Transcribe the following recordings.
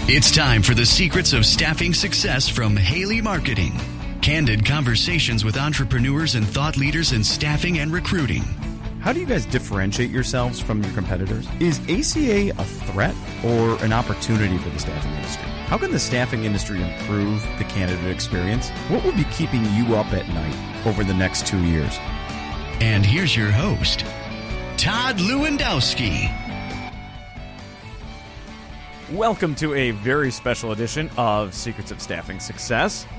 It's time for the secrets of staffing success from Haley Marketing. Candid conversations with entrepreneurs and thought leaders in staffing and recruiting. How do you guys differentiate yourselves from your competitors? Is ACA a threat or an opportunity for the staffing industry? How can the staffing industry improve the candidate experience? What will be keeping you up at night over the next 2 years? And here's your host, Todd Lewandowski. Welcome to a very special edition of Secrets of Staffing Success.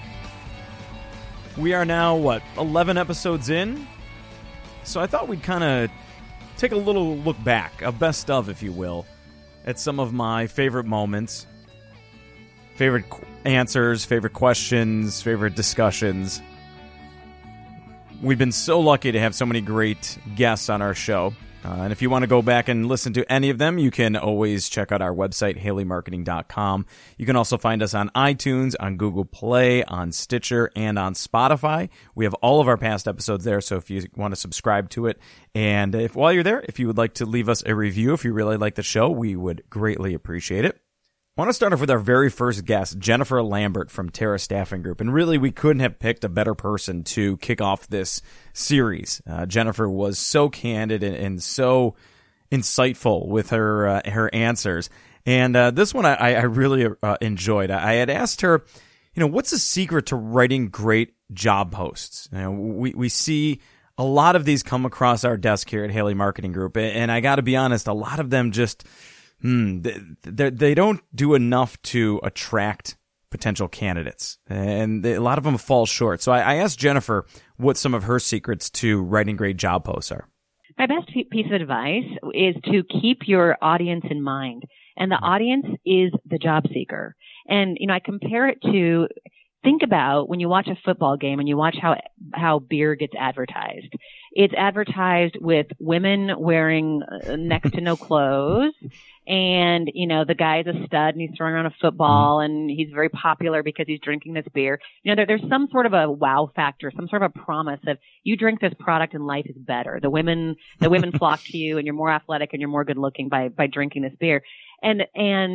We are now, 11 episodes in? So I thought we'd kind of take a little look back, a best of, if you will, at some of my favorite moments, favorite answers, favorite questions, favorite discussions. We've been so lucky to have so many great guests on our show. And if you want to go back and listen to any of them, you can always check out our website, haleymarketing.com. You can also find us on iTunes, on Google Play, on Stitcher, and on Spotify. We have all of our past episodes there, so if you want to subscribe to it. And while you're there, if you would like to leave us a review, if you really like the show, we would greatly appreciate it. I want to start off with our very first guest, Jennifer Lambert from Terra Staffing Group. And really, we couldn't have picked a better person to kick off this series. Jennifer was so candid and so insightful with her answers. And this one I really enjoyed. I had asked her, what's the secret to writing great job posts? We see a lot of these come across our desk here at Haley Marketing Group. And I got to be honest, a lot of them just... They don't do enough to attract potential candidates, and a lot of them fall short. So I asked Jennifer what some of her secrets to writing great job posts are. My best piece of advice is to keep your audience in mind, and the audience is the job seeker. And, I compare it to, think about when you watch a football game and you watch how beer gets advertised. It's advertised with women wearing next to no clothes. And, the guy's a stud and he's throwing around a football and he's very popular because he's drinking this beer. There's some sort of a wow factor, some sort of a promise of you drink this product and life is better. The women flock to you and you're more athletic and you're more good looking by drinking this beer. And,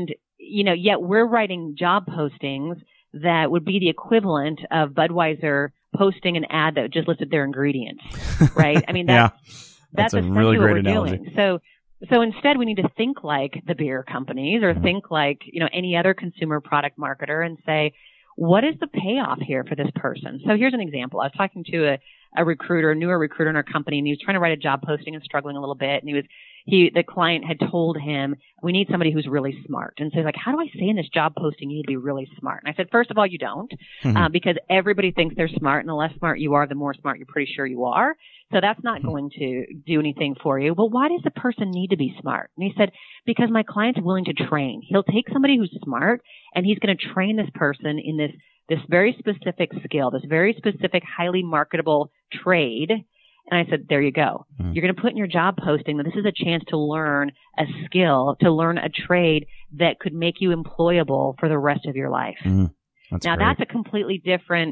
yet we're writing job postings that would be the equivalent of Budweiser posting an ad that just listed their ingredients, right? I mean, that's a really great what we're analogy. Doing. So instead we need to think like the beer companies or think like, any other consumer product marketer and say, what is the payoff here for this person? So here's an example. I was talking to a recruiter, a newer recruiter in our company, and he was trying to write a job posting and struggling a little bit. And the client had told him, we need somebody who's really smart. And so he's like, how do I say in this job posting, you need to be really smart? And I said, first of all, you don't, because everybody thinks they're smart. And the less smart you are, the more smart you're pretty sure you are. So that's not going to do anything for you. Well, why does the person need to be smart? And he said, because my client's willing to train. He'll take somebody who's smart and he's going to train this person in this very specific skill, this very specific, highly marketable trade. And I said, there you go. You're going to put in your job posting that this is a chance to learn a skill, to learn a trade that could make you employable for the rest of your life. That's a completely different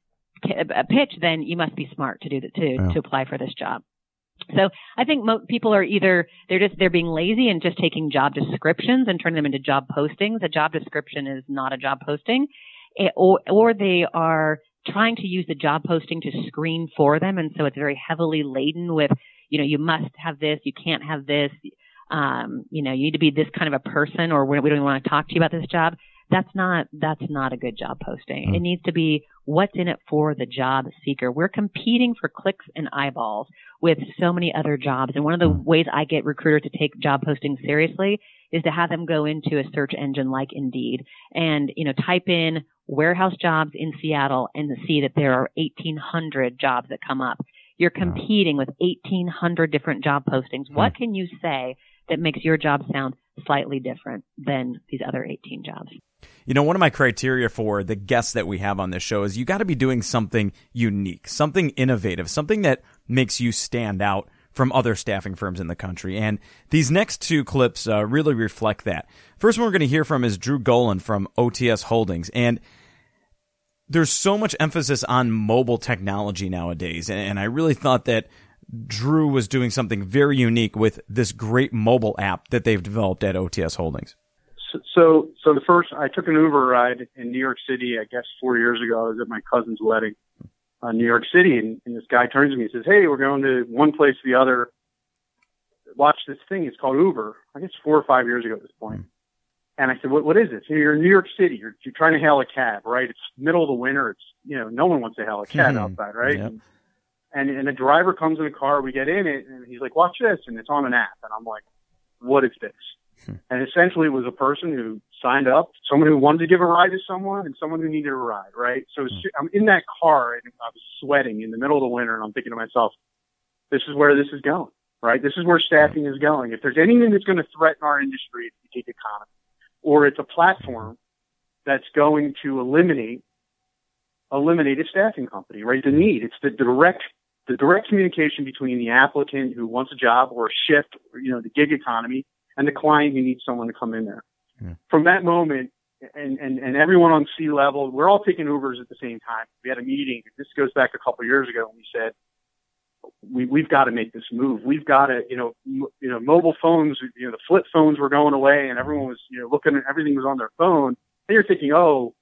pitch than you must be smart to apply for this job. So I think people are either they're being lazy and just taking job descriptions and turning them into job postings. A job description is not a job posting, or they are trying to use the job posting to screen for them. And so it's very heavily laden with, you must have this, you can't have this, you need to be this kind of a person, or we don't even want to talk to you about this job. That's not a good job posting. It needs to be what's in it for the job seeker. We're competing for clicks and eyeballs with so many other jobs. And one of the ways I get recruiters to take job postings seriously is to have them go into a search engine like Indeed and, type in warehouse jobs in Seattle and see that there are 1,800 jobs that come up. You're competing with 1,800 different job postings. What can you say that makes your job sound slightly different than these other 18 jobs? One of my criteria for the guests that we have on this show is you got to be doing something unique, something innovative, something that makes you stand out from other staffing firms in the country. And these next two clips really reflect that. First one we're going to hear from is Drew Golan from OTS Holdings. And there's so much emphasis on mobile technology nowadays. And I really thought that Drew was doing something very unique with this great mobile app that they've developed at OTS Holdings. So the first, I took an Uber ride in New York City, I guess 4 years ago. I was at my cousin's wedding in New York City, and this guy turns to me and says, "Hey, we're going to one place or the other. Watch this thing. It's called Uber." I guess 4 or 5 years ago at this point. And I said, what is this? You're in New York City. You're trying to hail a cab, right? It's middle of the winter. It's, no one wants to hail a cab outside, right? Yep. And a driver comes in a car. We get in it, and he's like, "Watch this," and it's on an app. And I'm like, "What is this?" And essentially, it was a person who signed up, someone who wanted to give a ride to someone, and someone who needed a ride, right? So I'm in that car, and I was sweating in the middle of the winter, and I'm thinking to myself, this is where this is going, right? This is where staffing is going. If there's anything that's going to threaten our industry, it's the gig economy, or it's a platform that's going to eliminate a staffing company, right? The need. It's the direct communication between the applicant who wants a job or a shift, or, the gig economy, and the client who needs someone to come in there. Yeah. From that moment, and everyone on C-level, we're all taking Ubers at the same time. We had a meeting. This goes back a couple of years ago, and we said, we've got to make this move. We've got to, mobile phones, the flip phones were going away, and everyone was, looking at everything was on their phone. And you're thinking, will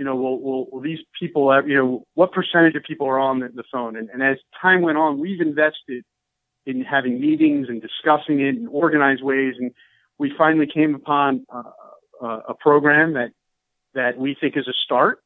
these people have, what percentage of people are on the phone? And as time went on, we've invested in having meetings and discussing it in organized ways. And we finally came upon a program that we think is a start.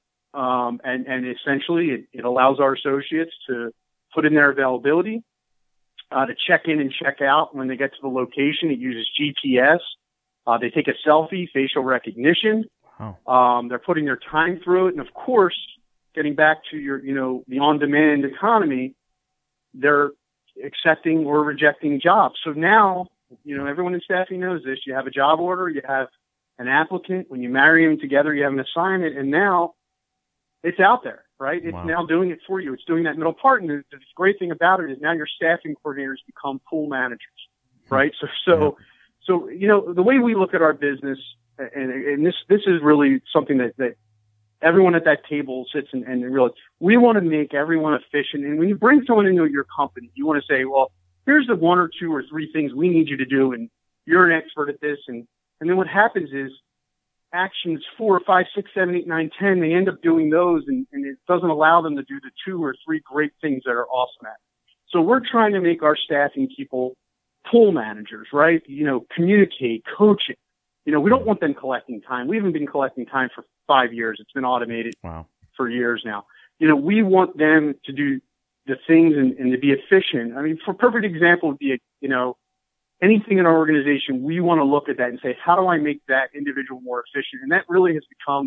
And essentially it allows our associates to put in their availability, to check in and check out when they get to the location. It uses GPS. They take a selfie, facial recognition. Wow. They're putting their time through it. And of course, getting back to your, the on-demand economy, they're accepting or rejecting jobs. So now, everyone in staffing knows this. You have a job order, you have an applicant. When you marry them together, you have an assignment, and now it's out there, right? It's now doing it for you. It's doing that middle part. And the great thing about it is now your staffing coordinators become pool managers, right? So the way we look at our business, and this is really something that everyone at that table sits and realize, we want to make everyone efficient. And when you bring someone into your company, you want to say, well, here's the 1 or 2 or 3 things we need you to do, and you're an expert at this. And then what happens is actions 4, 5, 6, 7, 8, 9, 10, they end up doing those, and it doesn't allow them to do the 2 or 3 great things that are awesome at. So we're trying to make our staffing people pool managers, right? Communicate, coaching. We don't want them collecting time. We haven't been collecting time for 5 years. It's been automated for years now. We want them to do the things and to be efficient. I mean, for a perfect example would be, anything in our organization, we want to look at that and say, how do I make that individual more efficient? And that really has become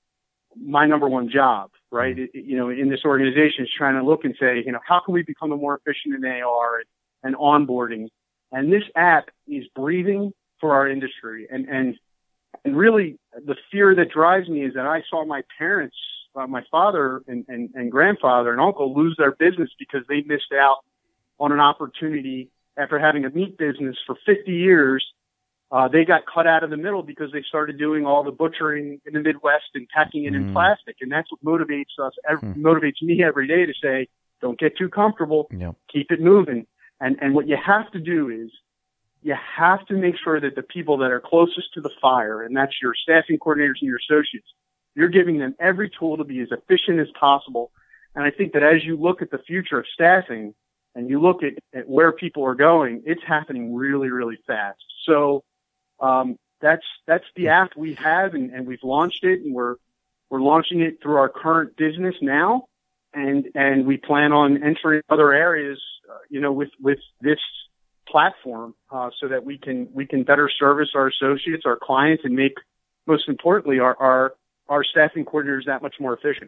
my number one job, right? In this organization is trying to look and say, how can we become more efficient in AR and onboarding? And this app is breathing for our industry. And really the fear that drives me is that I saw my parents, my father and grandfather and uncle lose their business because they missed out on an opportunity after having a meat business for 50 years. They got cut out of the middle because they started doing all the butchering in the Midwest and packing it in plastic. And that's what motivates us, motivates me every day to say, don't get too comfortable, keep it moving. And what you have to do is you have to make sure that the people that are closest to the fire, and that's your staffing coordinators and your associates, you're giving them every tool to be as efficient as possible. And I think that as you look at the future of staffing and you look at where people are going, it's happening really, really fast. So that's the app we have, and we've launched it, and we're launching it through our current business now, and we plan on entering other areas, with this platform, so that we can better service our associates, our clients, and make, most importantly, our staffing coordinators that much more efficient.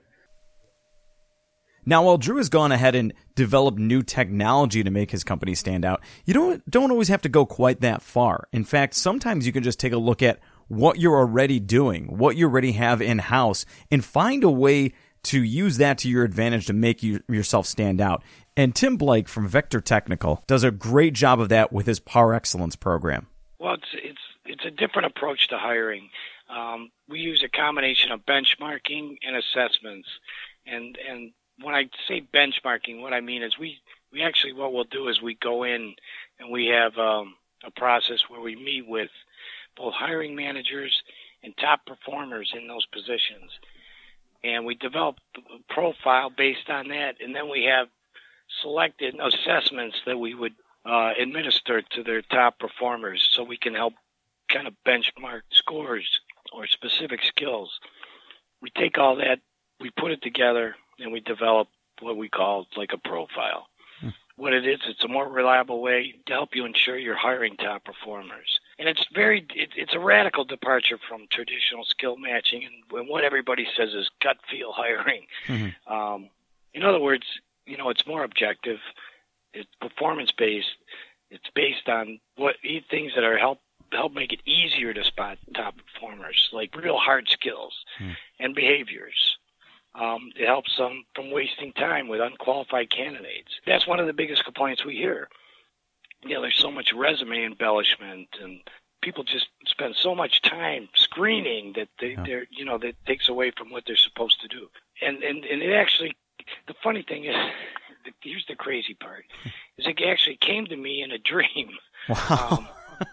Now, while Drew has gone ahead and developed new technology to make his company stand out, you don't always have to go quite that far. In fact, sometimes you can just take a look at what you're already doing, what you already have in-house, and find a way to use that to your advantage to make yourself stand out. And Tim Blake from Vector Technical does a great job of that with his Par Excellence program. Well, it's a different approach to hiring. We use a combination of benchmarking and assessments. And when I say benchmarking, what I mean is we actually, what we'll do is we go in and we have a process where we meet with both hiring managers and top performers in those positions. And we develop a profile based on that, and then we have selected assessments that we would administer to their top performers so we can help kind of benchmark scores or specific skills. We take all that, we put it together, and we develop what we call like a profile. What it is, it's a more reliable way to help you ensure you're hiring top performers. And it's a radical departure from traditional skill matching and what everybody says is gut feel hiring. Mm-hmm. In other words, it's more objective. It's performance based. It's based on things that are help make it easier to spot top performers, like real hard skills and behaviors. It helps them from wasting time with unqualified candidates. That's one of the biggest complaints we hear. There's so much resume embellishment, and people just spend so much time screening that that takes away from what they're supposed to do. And it actually, the funny thing is, here's the crazy part, is it actually came to me in a dream. Wow.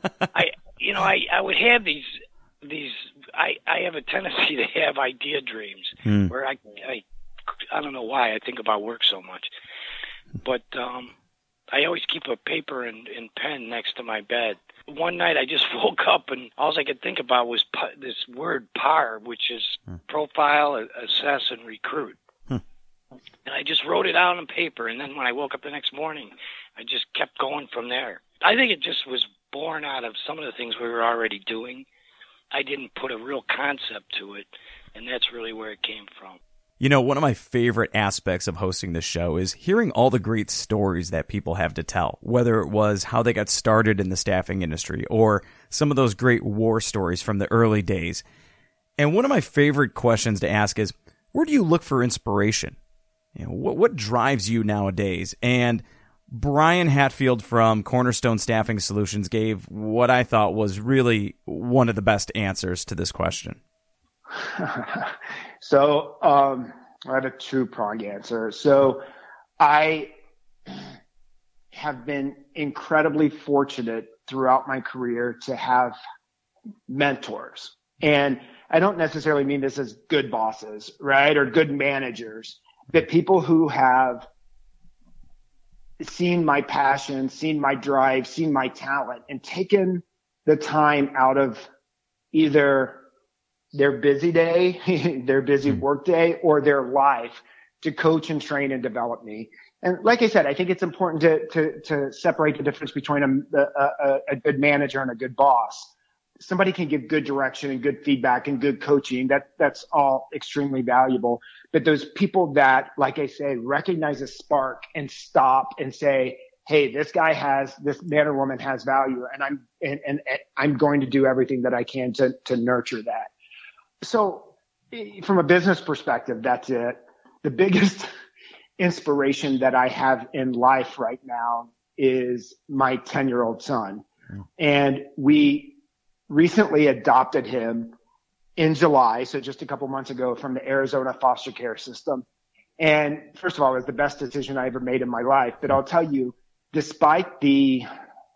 I would have these. I have a tendency to have idea dreams where I don't know why I think about work so much, but I always keep a paper and pen next to my bed. One night I just woke up and all I could think about was this word PAR, which is profile, assess, and recruit. And I just wrote it out on paper, and then when I woke up the next morning, I just kept going from there. I think it just was born out of some of the things we were already doing. I didn't put a real concept to it, and that's really where it came from. One of my favorite aspects of hosting this show is hearing all the great stories that people have to tell, whether it was how they got started in the staffing industry or some of those great war stories from the early days. And one of my favorite questions to ask is, where do you look for inspiration? What drives you nowadays? And Brian Hatfield from Cornerstone Staffing Solutions gave what I thought was really one of the best answers to this question. So I have a two-pronged answer. So I have been incredibly fortunate throughout my career to have mentors. And I don't necessarily mean this as good bosses, right, or good managers, but people who have seen my passion, seen my drive, seen my talent, and taken the time out of either their busy day, their busy work day, or their life to coach and train and develop me. And like I said, I think it's important to separate the difference between a good manager and a good boss. Somebody can give good direction and good feedback and good coaching. That's all extremely valuable. But those people that, like I say, recognize a spark and stop and say, hey, this man or woman has value, and I'm going to do everything that I can to nurture that. So from a business perspective, that's it. The biggest inspiration that I have in life right now is my 10-year-old son. And we recently adopted him in July, so just a couple months ago, from the Arizona foster care system. And first of all, it was the best decision I ever made in my life. But I'll tell you, despite the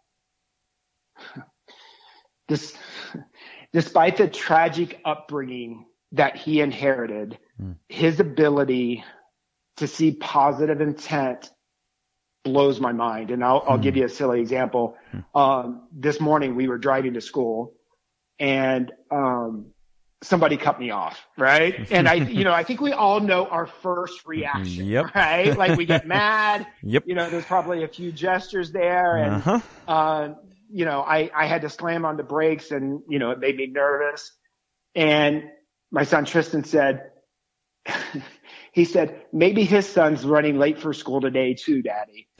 tragic upbringing that he inherited, his ability to see positive intent blows my mind. And I'll give you a silly example. This morning we were driving to school, and somebody cut me off, right? And I think we all know our first reaction, right? Like we get mad. There's probably a few gestures there, and I had to slam on the brakes, and it made me nervous. And my son Tristan said, he said, maybe his son's running late for school today too, Daddy.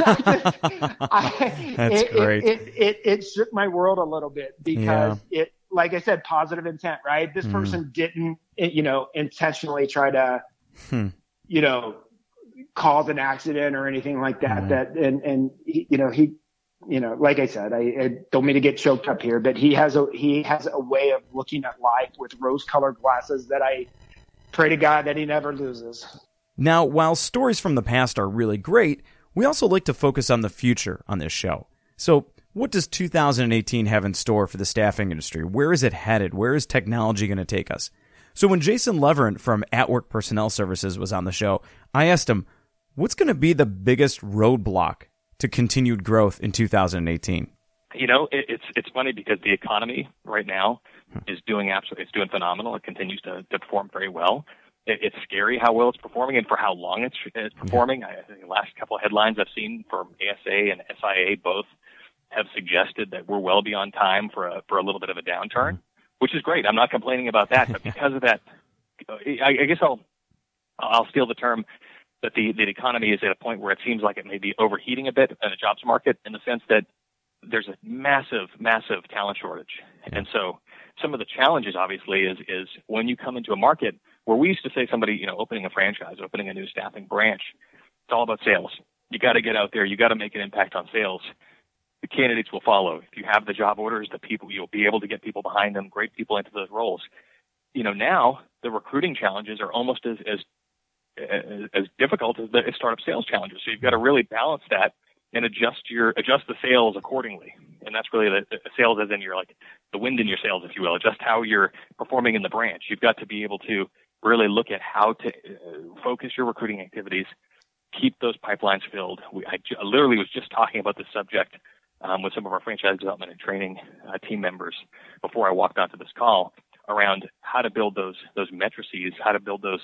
That's great. It shook my world a little bit because it, like I said, positive intent, right? This person didn't, intentionally try to, cause an accident or anything like that. He, like I said, I don't mean to get choked up here, but he has a way of looking at life with rose-colored glasses that I pray to God that he never loses. Now, while stories from the past are really great, we also like to focus on the future on this show. So What does 2018 have in store for the staffing industry? Where is it headed? Where is technology going to take us? So when Jason Leverant from At Work Personnel Services was on the show, I asked him, what's going to be the biggest roadblock to continued growth in 2018? You know, it's funny because the economy right now is doing phenomenal. It continues to perform very well. It's scary how well it's performing and for how long it's performing. I think the last couple of headlines I've seen from ASA and SIA both have suggested that we're well beyond time for a little bit of a downturn, which is great. I'm not complaining about that, but because of that, I guess I'll steal the term that the economy is at a point where it seems like it may be overheating a bit in the jobs market in the sense that there's a massive talent shortage. And so some of the challenges obviously is when you come into a market where we used to say somebody, you know, opening a franchise, opening a new staffing branch, it's all about sales. You got to get out there. You got to make an impact on sales. The candidates will follow. If you have the job orders, the people, you'll be able to get people behind them, great people into those roles. You know, now the recruiting challenges are almost as difficult as the startup sales challenges. So you've got to really balance that and adjust the sales accordingly. And that's really the sales as in like the wind in your sails, if you will, adjust how you're performing in the branch. You've got to be able to really look at how to focus your recruiting activities, keep those pipelines filled. I literally was just talking about this subject with some of our franchise development and training team members before I walked onto this call around how to build those matrices, how to build those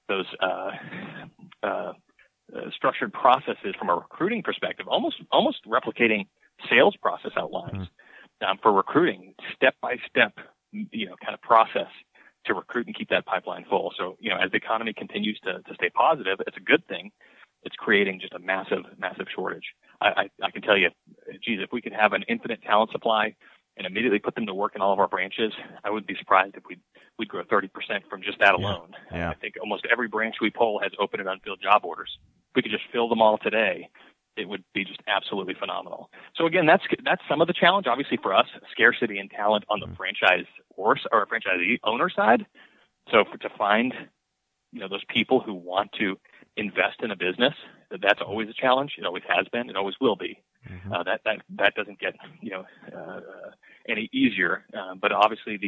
structured processes from a recruiting perspective, almost replicating sales process outlines for recruiting, step by step, you know, kind of process to recruit and keep that pipeline full. So, you know, as the economy continues to stay positive, it's a good thing. It's creating just a massive shortage. I can tell you, geez, if we could have an infinite talent supply and immediately put them to work in all of our branches, I wouldn't be surprised if we'd grow 30% from just that alone. Yeah. I think almost every branch we poll has open and unfilled job orders. If we could just fill them all today, it would be just absolutely phenomenal. So again, that's some of the challenge, obviously for us, scarcity in talent on the franchise or franchisee owner side. So to find, you know, those people who want to invest in a business, that's always a challenge. It always has been. It always will be. That doesn't get, you know, any easier. But obviously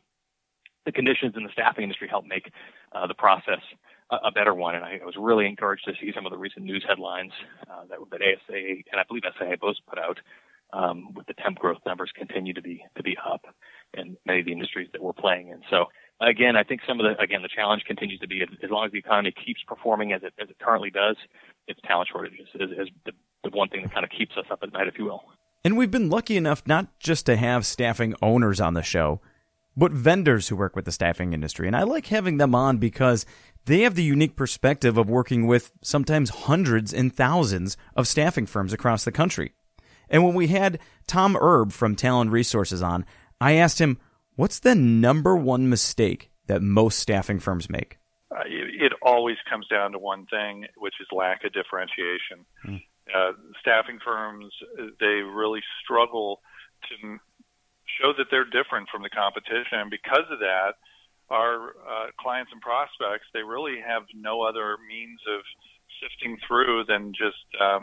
the conditions in the staffing industry help make the process a better one. And I was really encouraged to see some of the recent news headlines that ASA and I believe SIA both put out with the temp growth numbers continue to be up in many of the industries that we're playing in. So again, I think the challenge continues to be as long as the economy keeps performing as it currently does, it's talent shortages is the one thing that kind of keeps us up at night, if you will. And we've been lucky enough not just to have staffing owners on the show, but vendors who work with the staffing industry. And I like having them on because they have the unique perspective of working with sometimes hundreds and thousands of staffing firms across the country. And when we had Tom Erb from Talent Resources on, I asked him, what's the number one mistake that most staffing firms make? It always comes down to one thing, which is lack of differentiation. Staffing firms, they really struggle to show that they're different from the competition. And because of that, our clients and prospects, they really have no other means of sifting through than just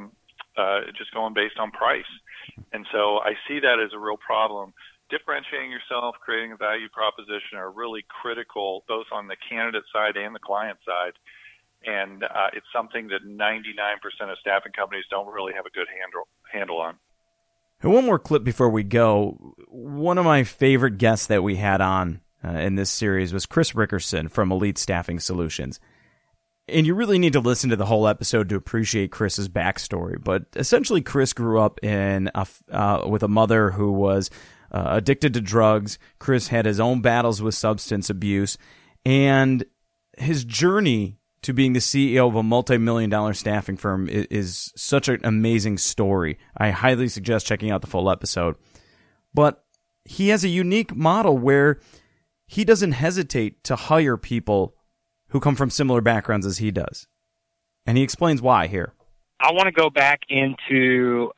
going based on price. And so I see that as a real problem. Differentiating yourself, creating a value proposition are really critical both on the candidate side and the client side. And it's something that 99% of staffing companies don't really have a good handle on. And one more clip before we go. One of my favorite guests that we had on in this series was Chris Rickerson from Elite Staffing Solutions. And you really need to listen to the whole episode to appreciate Chris's backstory. But essentially, Chris grew up with a mother who was addicted to drugs. Chris had his own battles with substance abuse. And his journey to being the CEO of a multi-million-dollar staffing firm is such an amazing story. I highly suggest checking out the full episode. But he has a unique model where he doesn't hesitate to hire people who come from similar backgrounds as he does. And he explains why here. I want to go back into,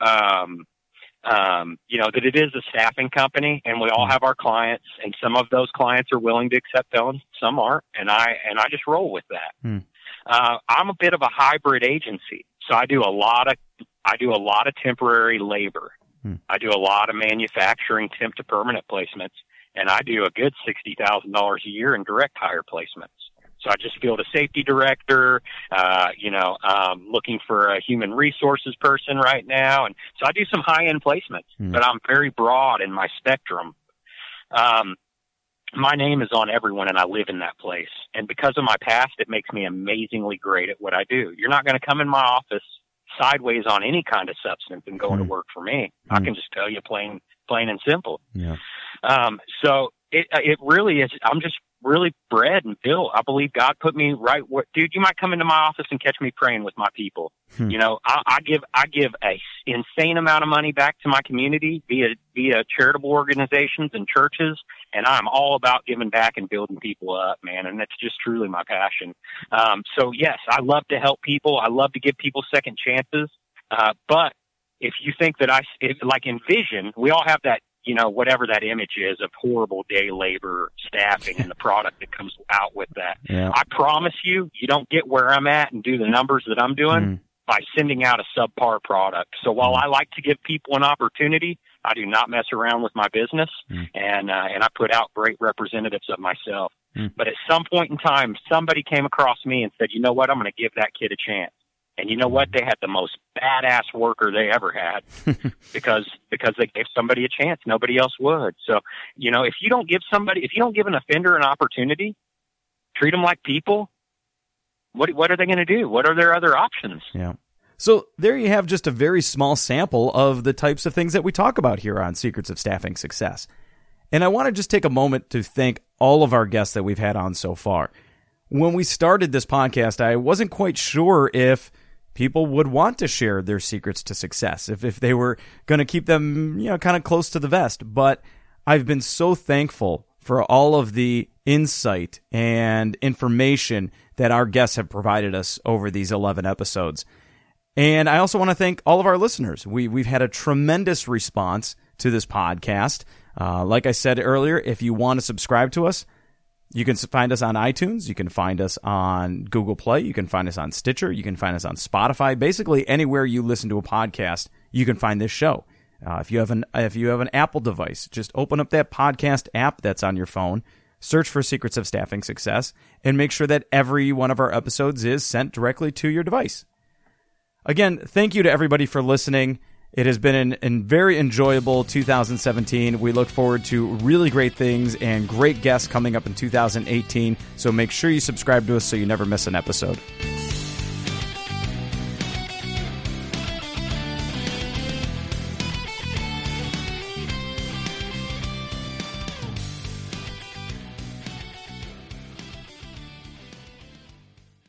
that it is a staffing company and we all have our clients, and some of those clients are willing to accept those, some aren't. And I just roll with that. I'm a bit of a hybrid agency. So I do a lot of temporary labor. I do a lot of manufacturing temp to permanent placements, and I do a good $60,000 a year in direct hire placements. So I just field a safety director, looking for a human resources person right now. And so I do some high-end placements, but I'm very broad in my spectrum. My name is on everyone, and I live in that place. And because of my past, it makes me amazingly great at what I do. You're not going to come in my office sideways on any kind of substance and going to work for me. I can just tell you plain and simple. Yeah. So it really is. I'm just really bred and built. I believe God put me right where, dude, you might come into my office and catch me praying with my people. You know, I give a insane amount of money back to my community via charitable organizations and churches. And I'm all about giving back and building people up, man. And that's just truly my passion. So yes, I love to help people. I love to give people second chances. But if you think that like in vision, we all have that, you know, whatever that image is of horrible day labor staffing and the product that comes out with that. Yeah. I promise you don't get where I'm at and do the numbers that I'm doing by sending out a subpar product. So while I like to give people an opportunity, I do not mess around with my business, and I put out great representatives of myself. But at some point in time, somebody came across me and said, you know what, I'm going to give that kid a chance. And you know what? They had the most badass worker they ever had because they gave somebody a chance. Nobody else would. So, you know, if you don't give an offender an opportunity, treat them like people, what are they going to do? What are their other options? Yeah. So there you have just a very small sample of the types of things that we talk about here on Secrets of Staffing Success. And I want to just take a moment to thank all of our guests that we've had on so far. When we started this podcast, I wasn't quite sure if people would want to share their secrets to success, if they were going to keep them, you know, kind of close to the vest. But I've been so thankful for all of the insight and information that our guests have provided us over these 11 episodes. And I also want to thank all of our listeners. We've had a tremendous response to this podcast. Like I said earlier, if you want to subscribe to us, you can find us on iTunes. You can find us on Google Play. You can find us on Stitcher. You can find us on Spotify. Basically, anywhere you listen to a podcast, you can find this show. If you have an Apple device, just open up that podcast app that's on your phone, search for Secrets of Staffing Success, and make sure that every one of our episodes is sent directly to your device. Again, thank you to everybody for listening. It has been a very enjoyable 2017. We look forward to really great things and great guests coming up in 2018. So make sure you subscribe to us so you never miss an episode.